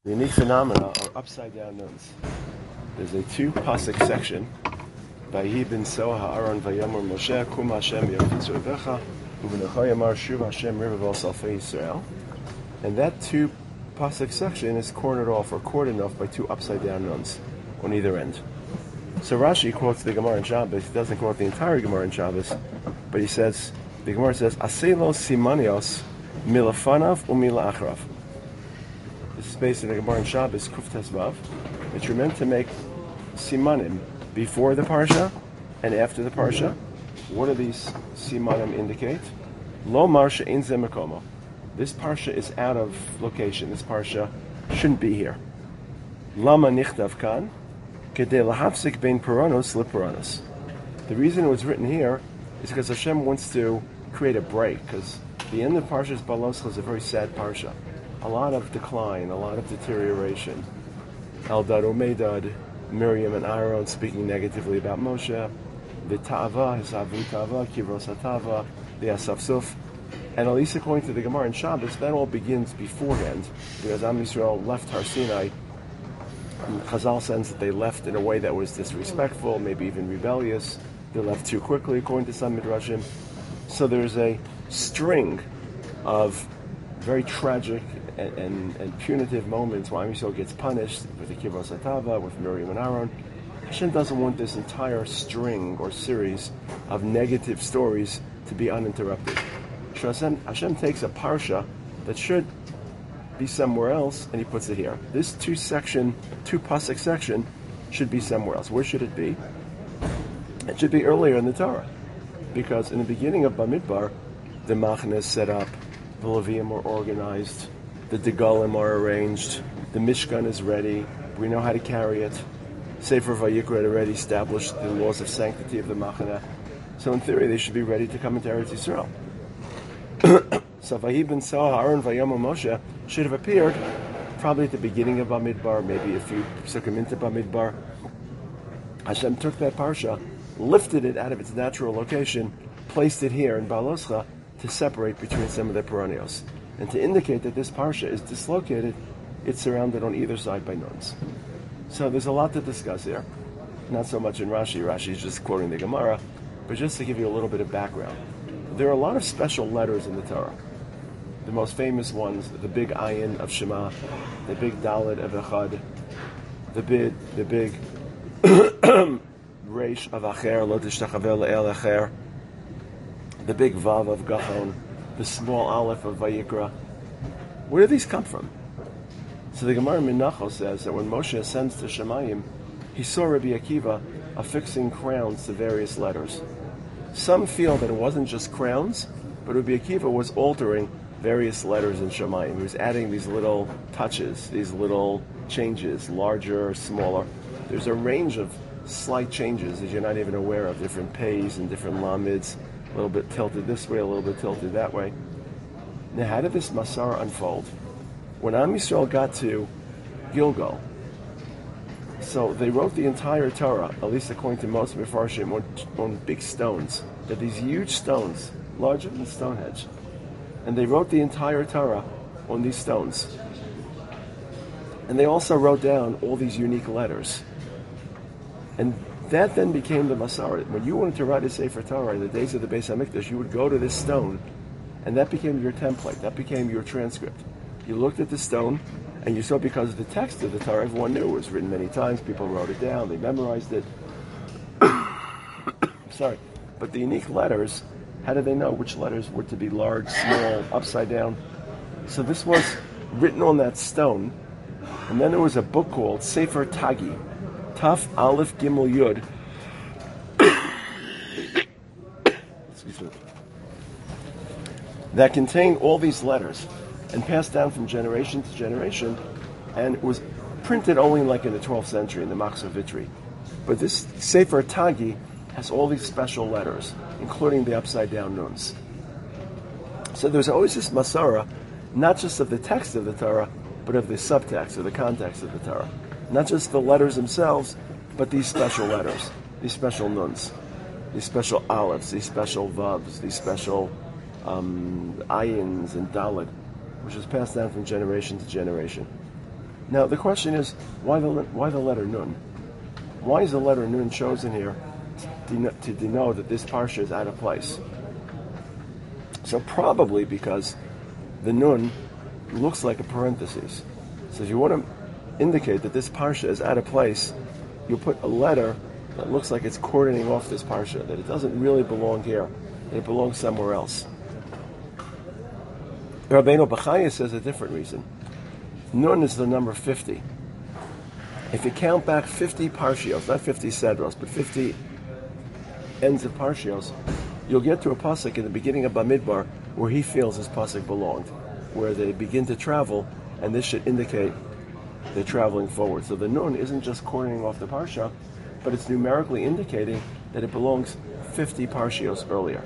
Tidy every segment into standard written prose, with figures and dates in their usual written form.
The unique phenomena are upside down nuns. There's a two-pasuk section. Vayhi bin Soha Ha'aron Vayamor Moshe Kum Hashem Yom Tzorvecha U'v'necho Yamar Shuv Hashem Rivav Salfei Yisrael. And that two-pasuk section is cornered off or cordoned off by two upside down nuns on either end. So Rashi quotes the Gemara in Shabbos. He doesn't quote the entire Gemara in Shabbos, but he says, the Gemara says, Aselo Simanios Milafanav Umilachrav. This is based on the Gemara in Shabbos, Kuf Tesvav, that you're meant to make simanim before the parsha and after the parsha. What do these simanim indicate? Lo marsha ein ze mekomo. This parsha is out of location. This parsha shouldn't be here. Lama nichtav kan kedei lahapsik bein puranos lepuranos. The reason it was written here is because Hashem wants to create a break, because the end of Parshas Baloscha is a very sad parsha. A lot of decline, a lot of deterioration. Eldad Omedad, Miriam and Aaron speaking negatively about Moshe, the Ta'ava, his Avu Ta'ava, Kivros HaTava, the Asafsuf. And at least according to the Gemara in Shabbos, that all begins beforehand, because Am Yisrael left Har Sinai. And Chazal says that they left in a way that was disrespectful, maybe even rebellious. They left too quickly, according to some Midrashim. So there's a string of very tragic and punitive moments where Am Yisrael gets punished with the Kivros HaTava, with Miriam and Aaron. Hashem doesn't want this entire string or series of negative stories to be uninterrupted. So Hashem takes a parsha that should be somewhere else and he puts it here. This two-pasuk section should be somewhere else. Where should it be? It should be earlier in the Torah, because in the beginning of Bamidbar, the Machna is set up, the Levium are organized, the Degalim are arranged, the Mishkan is ready, we know how to carry it. Sefer Vayikra had already established the laws of sanctity of the Machna. So in theory, they should be ready to come into Eretz Yisrael. So Vayhi ben Soha Aaron Vayamor Moshe should have appeared probably at the beginning of Bamidbar, maybe a few psukim into Bamidbar. Hashem took that parsha, lifted it out of its natural location, placed it here in Baloscha to separate between some of the perennials. And to indicate that this parsha is dislocated, it's surrounded on either side by nuns. So there's a lot to discuss here. Not so much in Rashi. Rashi is just quoting the Gemara, but just to give you a little bit of background. There are a lot of special letters in the Torah. The most famous ones, the big Ayin of Shema, the big Dalet of Echad, the big Reish of Acher, Lo Tishtachaveh Le'el Acher, the big Vav of Gachon, the small Aleph of Vayikra. Where do these come from? So the Gemara Menachos says that when Moshe ascends to Shemayim, he saw Rabbi Akiva affixing crowns to various letters. Some feel that it wasn't just crowns, but Rabbi Akiva was altering various letters in Shemayim. He was adding these little touches, these little changes, larger, smaller. There's a range of slight changes that you're not even aware of, different pays and different lamids, a little bit tilted this way, a little bit tilted that way. Now, how did this Masar unfold? When Am Yisrael got to Gilgal, so they wrote the entire Torah, at least according to most Mefarshim, on big stones. They're these huge stones, larger than Stonehenge. And they wrote the entire Torah on these stones. And they also wrote down all these unique letters. And that then became the Masar. When you wanted to write a Sefer Torah in the days of the Beis HaMikdash, you would go to this stone, and that became your template. That became your transcript. You looked at the stone, and you saw, because of the text of the Torah, everyone knew it was written many times. People wrote it down. They memorized it. Sorry. But the unique letters, how did they know which letters were to be large, small, upside down? So this was written on that stone. And then there was a book called Sefer Tagi, Taf Aleph Gimel Yud. Excuse me. That contained all these letters and passed down from generation to generation, and it was printed only like in the 12th century in the Machzor Vitri. But this Sefer Tagi has all these special letters, including the upside-down nuns. So there's always this Masara, not just of the text of the Torah, but of the subtext or the context of the Torah. Not just the letters themselves, but these special letters, these special nuns, these special aleph, these special vavs, these special ayins and dalet, which is passed down from generation to generation. Now the question is, why the letter Nun? Why is the letter Nun chosen here to denote that this parsha is out of place? So probably because the Nun looks like a parenthesis. So if you want to indicate that this parsha is out of place, you put a letter that looks like it's cordoning off this parsha, that it doesn't really belong here, that it belongs somewhere else. Rabbeinu Bachaya says a different reason. Nun is the number 50. If you count back 50 parshios, not 50 sedros, but 50 ends of parshios, you'll get to a pasuk in the beginning of Bamidbar where he feels his pasuk belonged, where they begin to travel, and this should indicate they're traveling forward. So the Nun isn't just cordoning off the parsha, but it's numerically indicating that it belongs 50 parshios earlier.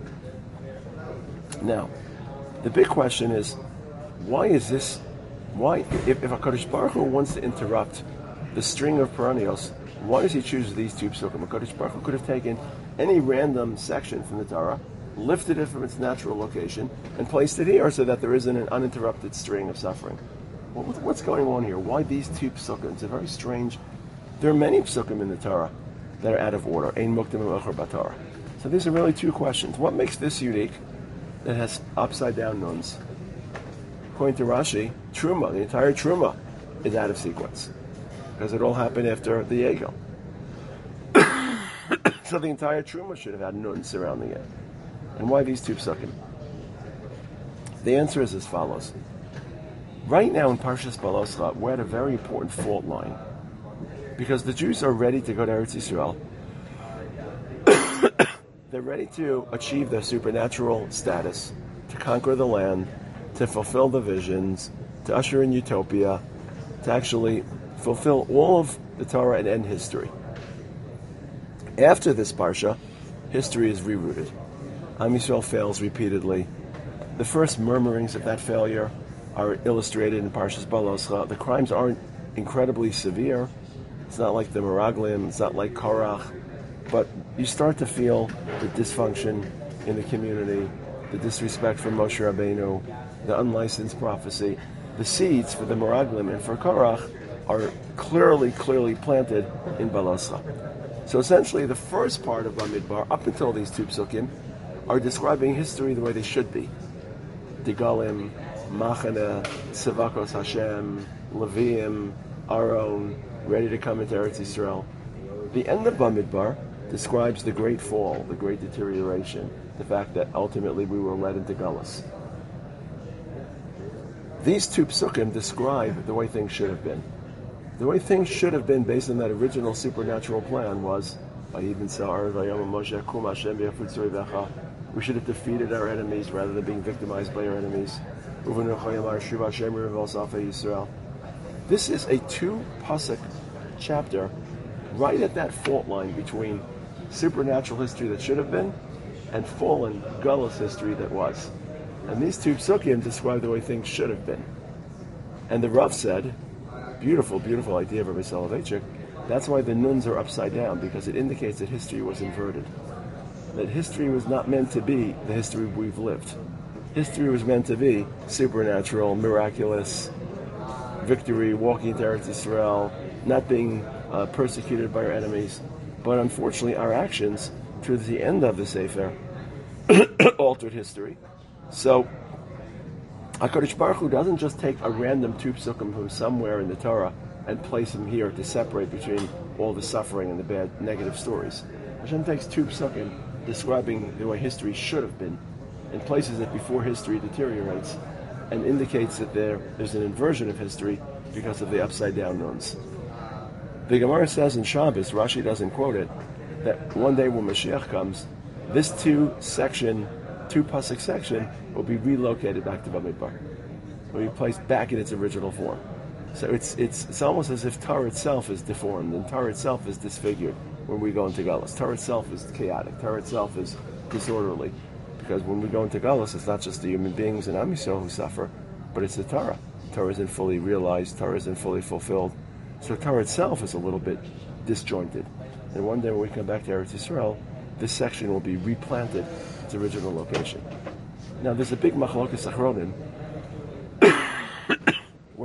Now, the big question is, why is this? Why, if HaKadosh Baruch Hu wants to interrupt the string of perennials, why does he choose these two psukim? HaKadosh Baruch Hu could have taken any random section from the Torah, lifted it from its natural location, and placed it here so that there isn't an uninterrupted string of suffering. What's going on here? Why these two psukim? It's a very strange. There are many psukim in the Torah that are out of order. Ein muktim v'ocher b'Torah. So these are really two questions. What makes this unique? That has upside down nuns. According to Rashi, Truma, the entire Truma, is out of sequence because it all happened after the Egel. So the entire Truma should have had nuns surrounding it. And why these two psukim? The answer is as follows. Right now in Parshas Baloscha, we're at a very important fault line because the Jews are ready to go to Eretz Yisrael. They're ready to achieve their supernatural status, to conquer the land, to fulfill the visions, to usher in utopia, to actually fulfill all of the Torah and end history. After this parsha, history is rerouted. Am Yisrael fails repeatedly. The first murmurings of that failure are illustrated in Parshas Baloscha. The crimes aren't incredibly severe. It's not like the Meraglim, it's not like Korach, but you start to feel the dysfunction in the community, the disrespect for Moshe Rabbeinu, the unlicensed prophecy. The seeds for the Meraglim and for Korach are clearly planted in Baloscha. So essentially the first part of Bamidbar, up until these two psukim, are describing history the way they should be. Digalim, Machane, Sevakos Hashem, Leviim, Aaron, ready to come into Eretz Yisrael. The end of Bamidbar describes the great fall, the great deterioration, the fact that ultimately we were led into Galus. These two psukim describe the way things should have been. The way things should have been based on that original supernatural plan was we should have defeated our enemies rather than being victimized by our enemies. This is a two-pasuk chapter right at that fault line between supernatural history that should have been and fallen Galus history that was. And these two psukim describe the way things should have been. And the Rav said, beautiful, beautiful idea of Rabbi Soloveitchik, that's why the nuns are upside down, because it indicates that history was inverted. That history was not meant to be the history we've lived. History was meant to be supernatural, miraculous, victory, walking into Eretz Yisrael, not being persecuted by our enemies. But unfortunately, our actions, through the end of the Sefer, altered history. So, HaKadosh Baruch Hu doesn't just take a random two psukim from somewhere in the Torah and place them here to separate between all the suffering and the bad, negative stories. Hashem takes two psukim describing the way history should have been and places it before history deteriorates and indicates that there's an inversion of history because of the upside-down nuns. The Gemara says in Shabbos, Rashi doesn't quote it, that one day when Mashiach comes, this two-pasuk section will be relocated back to Bamidbar. Will be placed back in its original form. So it's almost as if Torah itself is deformed and Torah itself is disfigured when we go into Galus. Torah itself is chaotic. Torah itself is disorderly. Because when we go into Galus, it's not just the human beings and Am Yisrael who suffer, but it's the Torah. Torah isn't fully realized. Torah isn't fully fulfilled. So Torah itself is a little bit disjointed. And one day when we come back to Eretz Yisrael, this section will be replanted its original location. Now there's a big machlokas achronim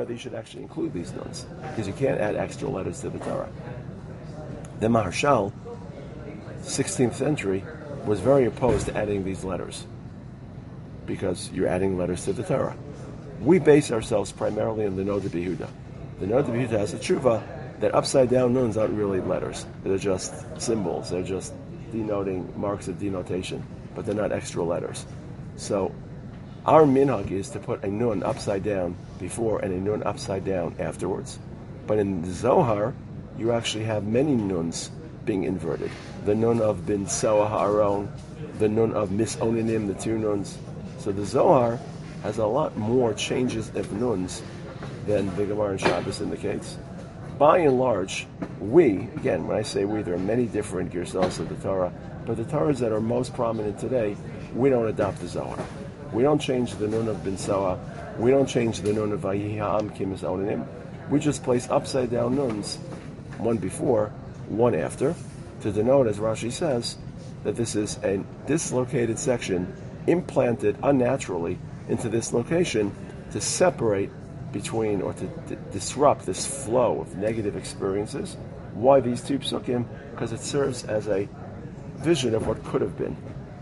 whether you should actually include these nuns, because you can't add extra letters to the Torah. The Maharshal, 16th century, was very opposed to adding these letters, because you're adding letters to the Torah. We base ourselves primarily on the Noda B'Yehuda. The Noda B'Yehuda has a tshuva that upside down nuns aren't really letters. They're just symbols. They're just denoting marks of denotation, but they're not extra letters. So our minhag is to put a nun upside down before and a nun upside down afterwards. But in the Zohar, you actually have many nuns being inverted. The nun of bin Soa Ha'aron, the nun of Misoninim, the two nuns. So the Zohar has a lot more changes of nuns than the Gemara and Shabbos indicates. By and large, again, when I say we, there are many different girsas of the Torah, but the Torahs that are most prominent today, we don't adopt the Zohar. We don't change the nun of bin Soa. We don't change the nun of Vayihi Ha'am Ki Misoninim. We just place upside down nuns, one before, one after, to denote, as Rashi says, that this is a dislocated section implanted unnaturally into this location to separate between, or to disrupt this flow of negative experiences. Why these two psukim? Because it serves as a vision of what could have been,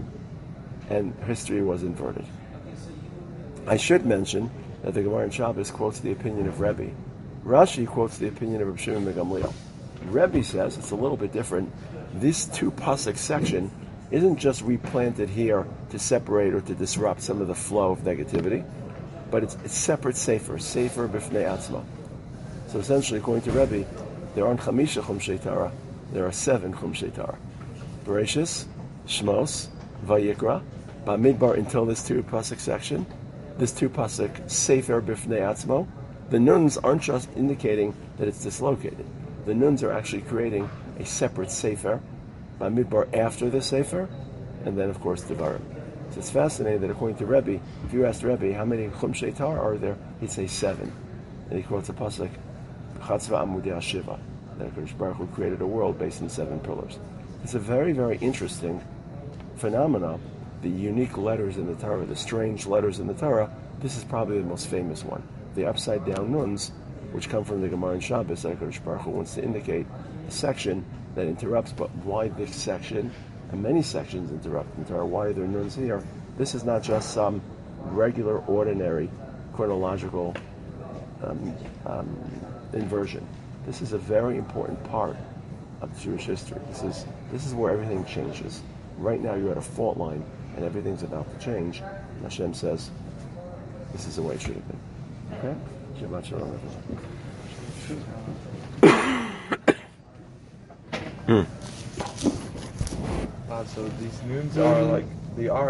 and history was inverted. I should mention that the Gemara in Shabbos quotes the opinion of Rebbe. Rashi quotes the opinion of Reb Shimon ben Gamliel. Rebbe says it's a little bit different. This two pasuk section isn't just replanted here to separate or to disrupt some of the flow of negativity, but it's separate sefer b'fnei atzma. So essentially, according to Rebbe, there aren't chamisha chumshei Torah, there are 7 chumshei Torah. Bereshis, Shmos, Vayikra, Bamidbar, until this two pasuk section, this two pasuk sefer b'fnei atzmo. The nuns aren't just indicating that it's dislocated. The nuns are actually creating a separate sefer, Bamidbar, after the sefer, and then of course Devarim. So it's fascinating that according to Rebbe, if you asked Rebbe how many chumshei Torah are there, he'd say 7. And he quotes a pasuk, Chatzva Amudei HaShiva, that HaKadosh Baruch Hu created a world based on 7 pillars. It's a very, very interesting phenomenon. The unique letters in the Torah, the strange letters in the Torah. This is probably the most famous one. The upside down nuns, which come from the Gemara in Shabbos, that HaKadosh Baruch Hu wants to indicate a section that interrupts. But why this section? And many sections interrupt in Torah. Why are there nuns here? This is not just some regular, ordinary, chronological inversion. This is a very important part of Jewish history. This is where everything changes. Right now you're at a fault line and everything's about to change. And Hashem says, this is the way it should have been. Okay? Shabbat shalom, everyone. So these nuns are like, they are